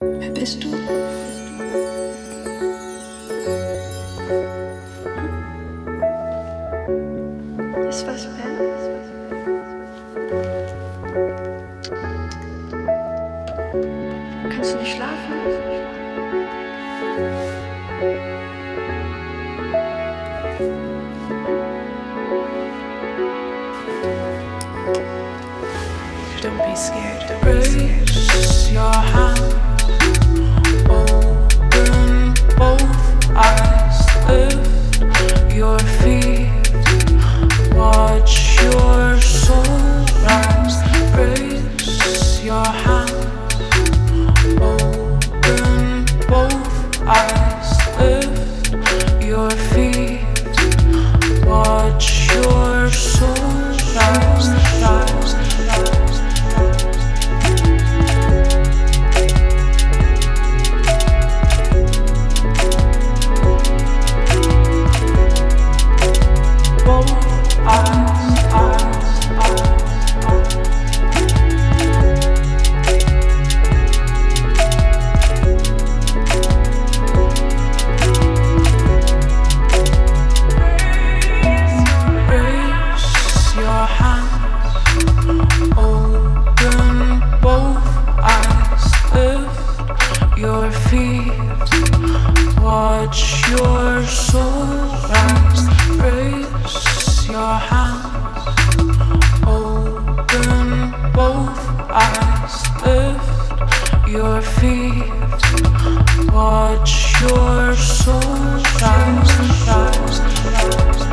Wer bist du? Ist was, Ben? Kannst du nicht schlafen? Don't be scared. Raise your hand. Open both eyes. Lift your feet. Watch your soul rise. Raise your hand. Open both eyes. Lift your feet. Watch your soul rise. Rise. Your feet, watch your soul rise. Raise your hands, open both eyes. Lift your feet, watch your soul rise. Rise, rise.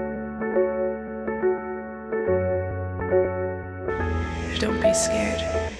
Don't be scared.